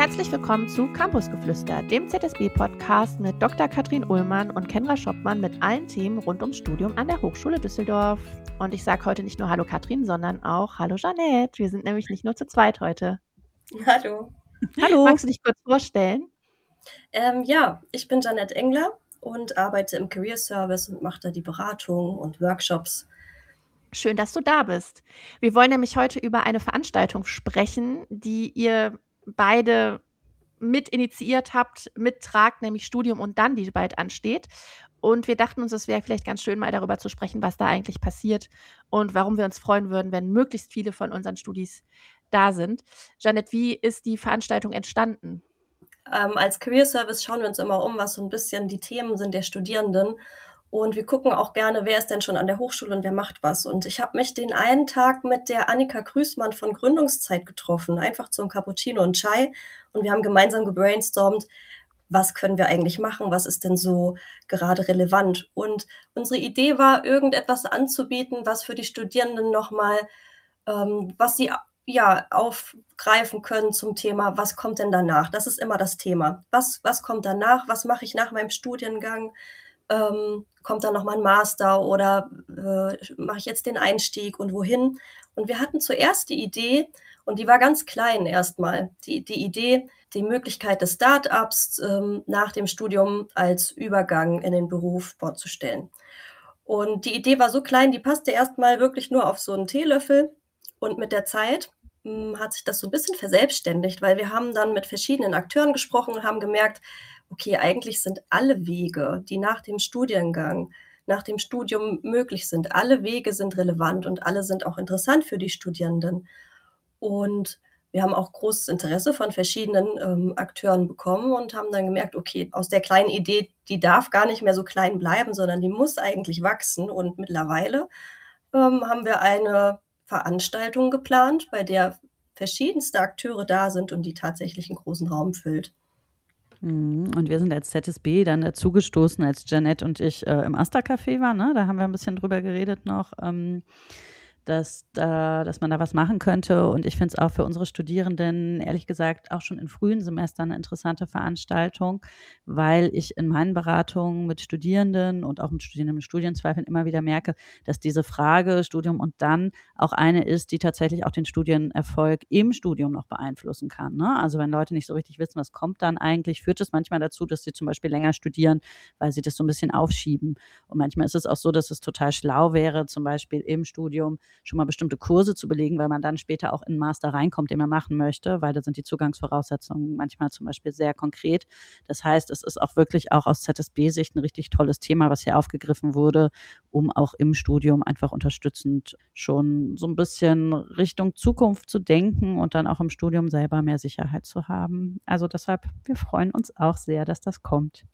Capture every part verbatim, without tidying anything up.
Herzlich willkommen zu Campusgeflüster, dem Z S B-Podcast mit Doktor Katrin Ullmann und Kendra Schoppmann mit allen Themen rund ums Studium an der Hochschule Düsseldorf. Und ich sage heute nicht nur Hallo Katrin, sondern auch Hallo Jeanette. Wir sind nämlich nicht nur zu zweit heute. Hallo. Hallo. Magst du dich kurz vorstellen? Ähm, ja, ich bin Jeanette Engler und arbeite im Career Service und mache da die Beratung und Workshops. Schön, dass du da bist. Wir wollen nämlich heute über eine Veranstaltung sprechen, die ihr beide mit initiiert habt, mittragt, nämlich Studium und dann, die bald ansteht. Und wir dachten uns, es wäre vielleicht ganz schön, mal darüber zu sprechen, was da eigentlich passiert und warum wir uns freuen würden, wenn möglichst viele von unseren Studis da sind. Jeanette, wie ist die Veranstaltung entstanden? Ähm, als Career Service schauen wir uns immer um, was so ein bisschen die Themen sind der Studierenden. Und wir gucken auch gerne, wer ist denn schon an der Hochschule und wer macht was. Und ich habe mich den einen Tag mit der Annika Grüßmann von Gründungszeit getroffen, einfach zum Cappuccino und Chai. Und wir haben gemeinsam gebrainstormt, was können wir eigentlich machen, was ist denn so gerade relevant. Und unsere Idee war, irgendetwas anzubieten, was für die Studierenden nochmal, ähm, was sie ja, aufgreifen können zum Thema, was kommt denn danach? Das ist immer das Thema. Was, was kommt danach? Was mache ich nach meinem Studiengang? Ähm, kommt dann nochmal ein Master oder äh, mache ich jetzt den Einstieg und wohin? Und wir hatten zuerst die Idee, und die war ganz klein erstmal, die, die Idee, die Möglichkeit des Start-ups ähm, nach dem Studium als Übergang in den Beruf vorzustellen. Und die Idee war so klein, die passte erstmal wirklich nur auf so einen Teelöffel. Und mit der Zeit mh, hat sich das so ein bisschen verselbstständigt, weil wir haben dann mit verschiedenen Akteuren gesprochen und haben gemerkt, okay, eigentlich sind alle Wege, die nach dem Studiengang, nach dem Studium möglich sind, alle Wege sind relevant und alle sind auch interessant für die Studierenden. Und wir haben auch großes Interesse von verschiedenen ähm, Akteuren bekommen und haben dann gemerkt, okay, aus der kleinen Idee, die darf gar nicht mehr so klein bleiben, sondern die muss eigentlich wachsen. Und mittlerweile ähm, haben wir eine Veranstaltung geplant, bei der verschiedenste Akteure da sind und die tatsächlich einen großen Raum füllt. Und wir sind als Z S B dann dazugestoßen, als Jeanette und ich äh, im Asta-Café waren. Ne? Da haben wir ein bisschen drüber geredet noch, ähm, dass, da, dass man da was machen könnte. Und ich finde es auch für unsere Studierenden, ehrlich gesagt, auch schon in frühen Semestern eine interessante Veranstaltung, weil ich in meinen Beratungen mit Studierenden und auch mit Studierenden mit Studienzweifeln immer wieder merke, dass diese Frage Studium und dann auch eine ist, die tatsächlich auch den Studienerfolg im Studium noch beeinflussen kann. Ne? Also wenn Leute nicht so richtig wissen, was kommt dann eigentlich, führt es manchmal dazu, dass sie zum Beispiel länger studieren, weil sie das so ein bisschen aufschieben. Und manchmal ist es auch so, dass es total schlau wäre, zum Beispiel im Studium schon mal bestimmte Kurse zu belegen, weil man dann später auch in einen Master reinkommt, den man machen möchte, weil da sind die Zugangsvoraussetzungen manchmal zum Beispiel sehr konkret. Das heißt, es ist auch wirklich auch aus Z S B-Sicht ein richtig tolles Thema, was hier aufgegriffen wurde, um auch im Studium einfach unterstützend schon so ein bisschen Richtung Zukunft zu denken und dann auch im Studium selber mehr Sicherheit zu haben. Also deshalb, wir freuen uns auch sehr, dass das kommt.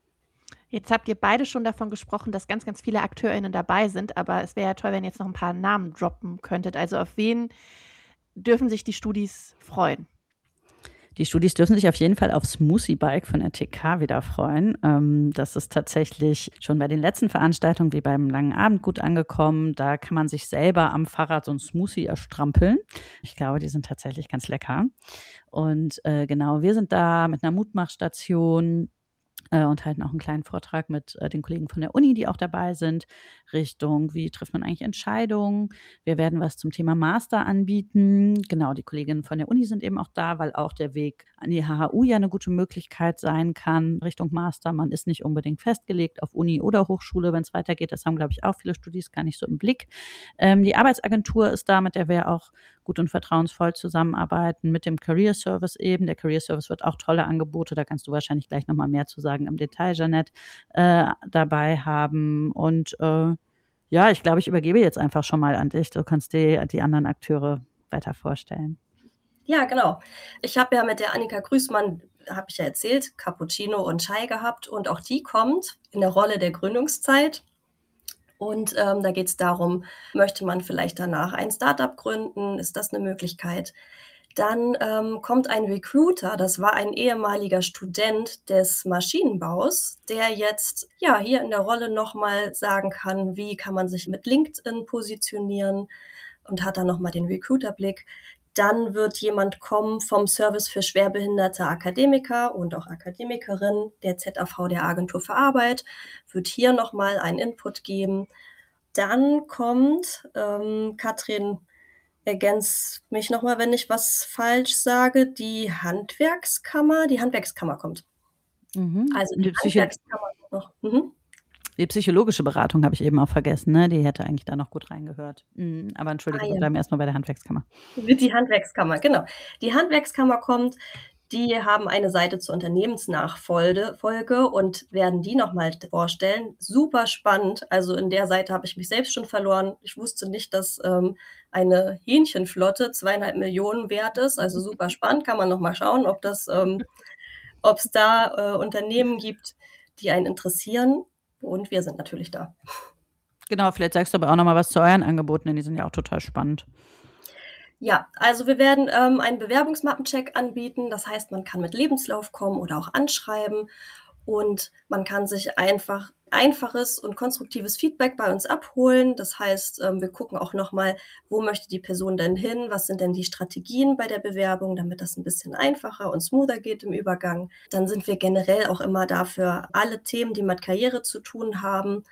Jetzt habt ihr beide schon davon gesprochen, dass ganz, ganz viele AkteurInnen dabei sind, aber es wäre ja toll, wenn ihr jetzt noch ein paar Namen droppen könntet. Also auf wen dürfen sich die Studis freuen? Die Studis dürfen sich auf jeden Fall auf Smoothie Bike von der T K wieder freuen. Ähm, das ist tatsächlich schon bei den letzten Veranstaltungen wie beim langen Abend gut angekommen. Da kann man sich selber am Fahrrad so ein Smoothie erstrampeln. Ich glaube, die sind tatsächlich ganz lecker. Und äh, genau, wir sind da mit einer Mutmachstation äh, und halten auch einen kleinen Vortrag mit äh, den Kollegen von der Uni, die auch dabei sind, Richtung, wie trifft man eigentlich Entscheidungen. Wir werden was zum Thema Master anbieten. Genau, die Kolleginnen von der Uni sind eben auch da, weil auch der Weg an die H H U ja eine gute Möglichkeit sein kann Richtung Master. Man ist nicht unbedingt festgelegt auf Uni oder Hochschule, wenn es weitergeht. Das haben, glaube ich, auch viele Studis gar nicht so im Blick. Ähm, die Arbeitsagentur ist da, mit der wir auch gut und vertrauensvoll zusammenarbeiten, mit dem Career Service eben. Der Career Service wird auch tolle Angebote, da kannst du wahrscheinlich gleich nochmal mehr zu sagen im Detail, Jeanette, äh, dabei haben. Und äh, ja, ich glaube, ich übergebe jetzt einfach schon mal an dich. Du kannst die, die anderen Akteure weiter vorstellen. Ja, genau. Ich habe ja mit der Annika Grüßmann, habe ich ja erzählt, Cappuccino und Chai gehabt und auch die kommt in der Rolle der Gründungszeit. Und ähm, da geht es darum, möchte man vielleicht danach ein Startup gründen? Ist das eine Möglichkeit? Dann ähm, kommt ein Recruiter, das war ein ehemaliger Student des Maschinenbaus, der jetzt ja hier in der Rolle nochmal sagen kann, wie kann man sich mit LinkedIn positionieren und hat dann nochmal den Recruiter-Blick. Dann wird jemand kommen vom Service für schwerbehinderte Akademiker und auch Akademikerinnen, der Z A V, der Agentur für Arbeit, wird hier nochmal einen Input geben. Dann kommt, ähm, Katrin, ergänzt mich nochmal, wenn ich was falsch sage, die Handwerkskammer. Die Handwerkskammer kommt. Mhm. Also Und die die, Psycho Handwerkskammer noch. Mhm. die psychologische Beratung habe ich eben auch vergessen, ne? Die hätte eigentlich da noch gut reingehört. Mhm. Aber entschuldige, Ah, wir ja. bleiben erstmal bei der Handwerkskammer. Die Handwerkskammer, genau. Die Handwerkskammer kommt, die haben eine Seite zur Unternehmensnachfolge Folge und werden die nochmal vorstellen. Super spannend. Also in der Seite habe ich mich selbst schon verloren. Ich wusste nicht, dass ähm, eine Hähnchenflotte zweieinhalb Millionen wert ist. Also super spannend. Kann man nochmal schauen, ob das, ähm, ob es da äh, Unternehmen gibt, die einen interessieren. Und wir sind natürlich da. Genau, vielleicht sagst du aber auch nochmal was zu euren Angeboten, denn die sind ja auch total spannend. Ja, also wir werden ähm, einen Bewerbungsmappencheck anbieten. Das heißt, man kann mit Lebenslauf kommen oder auch anschreiben und man kann sich einfach einfaches und konstruktives Feedback bei uns abholen. Das heißt, ähm, wir gucken auch nochmal, wo möchte die Person denn hin? Was sind denn die Strategien bei der Bewerbung, damit das ein bisschen einfacher und smoother geht im Übergang? Dann sind wir generell auch immer da für alle Themen, die mit Karriere zu tun haben.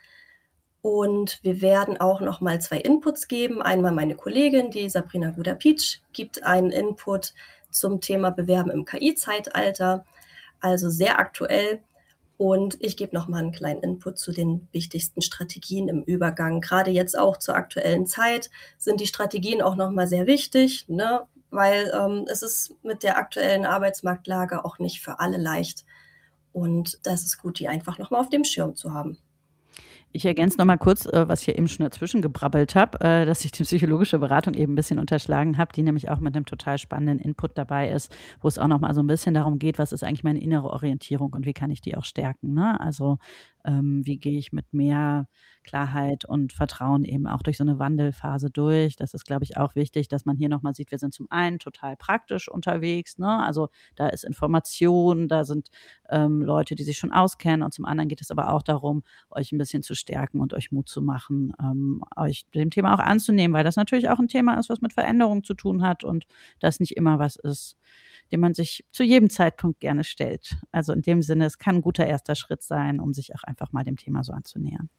Und wir werden auch noch mal zwei Inputs geben. Einmal meine Kollegin, die Sabrina Guder-Pietsch, gibt einen Input zum Thema Bewerben im K I-Zeitalter, also sehr aktuell. Und ich gebe noch mal einen kleinen Input zu den wichtigsten Strategien im Übergang. Gerade jetzt auch zur aktuellen Zeit sind die Strategien auch noch mal sehr wichtig, ne? Weil ähm, es ist mit der aktuellen Arbeitsmarktlage auch nicht für alle leicht. Und das ist gut, die einfach noch mal auf dem Schirm zu haben. Ich ergänze noch mal kurz, äh, was ich hier eben schon dazwischen gebrabbelt habe, äh, dass ich die psychologische Beratung eben ein bisschen unterschlagen habe, die nämlich auch mit einem total spannenden Input dabei ist, wo es auch noch mal so ein bisschen darum geht, was ist eigentlich meine innere Orientierung und wie kann ich die auch stärken, ne? Also, ähm, wie gehe ich mit mehr Klarheit und Vertrauen eben auch durch so eine Wandelphase durch. Das ist, glaube ich, auch wichtig, dass man hier noch mal sieht, wir sind zum einen total praktisch unterwegs, ne? Also, da ist Information, da sind, ähm, Leute, die sich schon auskennen und zum anderen geht es aber auch darum, euch ein bisschen zu stärken und euch Mut zu machen, ähm, euch dem Thema auch anzunehmen, weil das natürlich auch ein Thema ist, was mit Veränderung zu tun hat und das nicht immer was ist, dem man sich zu jedem Zeitpunkt gerne stellt. Also, in dem Sinne, es kann ein guter erster Schritt sein, um sich auch einfach mal dem Thema so anzunähern.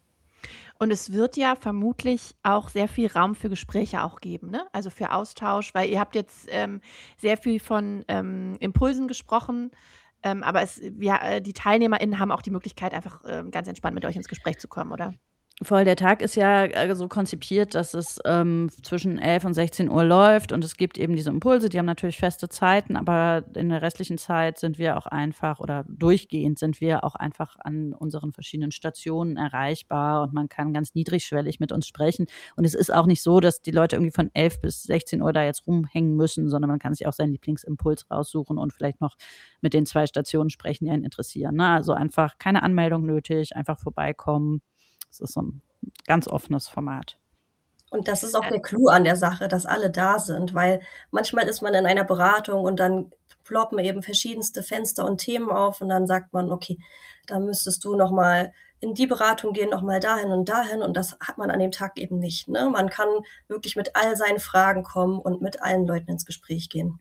Und es wird ja vermutlich auch sehr viel Raum für Gespräche auch geben, ne? Also, für Austausch, weil ihr habt jetzt, ähm, sehr viel von, ähm, Impulsen gesprochen, ähm, aber es ja, äh, die TeilnehmerInnen haben auch die Möglichkeit, einfach, ähm, ganz entspannt mit euch ins Gespräch zu kommen, oder? Voll, der Tag ist ja, äh, so konzipiert, dass es, ähm, zwischen elf und sechzehn Uhr läuft und es gibt eben diese Impulse, die haben natürlich feste Zeiten, aber in der restlichen Zeit sind wir auch einfach oder durchgehend sind wir auch einfach an unseren verschiedenen Stationen erreichbar und man kann ganz niedrigschwellig mit uns sprechen. Und es ist auch nicht so, dass die Leute irgendwie von elf bis sechzehn Uhr da jetzt rumhängen müssen, sondern man kann sich auch seinen Lieblingsimpuls raussuchen und vielleicht noch mit den zwei Stationen sprechen, die einen interessieren, ne? Also, einfach keine Anmeldung nötig, einfach vorbeikommen. Es ist so ein ganz offenes Format. Und das ist auch Äh, der Clou an der Sache, dass alle da sind, weil manchmal ist man in einer Beratung und dann ploppen eben verschiedenste Fenster und Themen auf und dann sagt man: „Okay, da müsstest du noch mal in die Beratung gehen, noch mal dahin und dahin." Und das hat man an dem Tag eben nicht, ne? Man kann wirklich mit all seinen Fragen kommen und mit allen Leuten ins Gespräch gehen.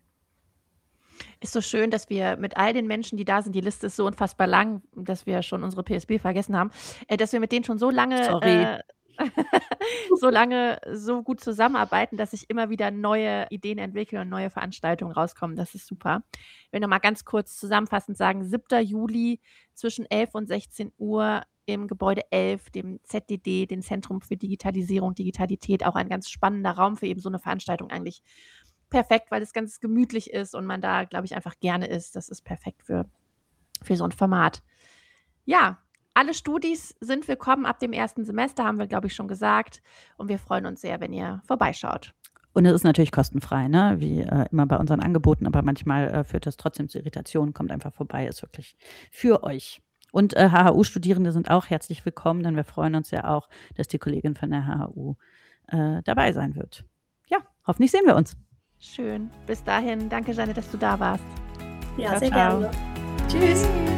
Ist so schön, dass wir mit all den Menschen, die da sind, die Liste ist so unfassbar lang, dass wir schon unsere P S B vergessen haben, äh, dass wir mit denen schon so lange Sorry. äh, so lange so gut zusammenarbeiten, dass sich immer wieder neue Ideen entwickeln und neue Veranstaltungen rauskommen. Das ist super. Ich will noch mal ganz kurz zusammenfassend sagen, siebter Juli zwischen elf und sechzehn Uhr im Gebäude elf, dem Z D D, dem Zentrum für Digitalisierung, Digitalität, auch ein ganz spannender Raum für eben so eine Veranstaltung eigentlich. Perfekt, weil es ganz gemütlich ist und man da, glaube ich, einfach gerne ist. Das ist perfekt für für so 'n Format. Ja, alle Studis sind willkommen ab dem ersten Semester, haben wir, glaube ich, schon gesagt. Und wir freuen uns sehr, wenn ihr vorbeischaut. Und es ist natürlich kostenfrei, ne, wie, äh, immer bei unseren Angeboten, aber manchmal, äh, führt das trotzdem zu Irritationen. Kommt einfach vorbei, ist wirklich für euch. Und, äh, H H U-Studierende sind auch herzlich willkommen, denn wir freuen uns ja auch, dass die Kollegin von der H H U, äh, dabei sein wird. Ja, hoffentlich sehen wir uns. Schön. Bis dahin, danke, Jeanne, dass du da warst. Ja, Ciao, sehr ciao. gerne. Tschüss.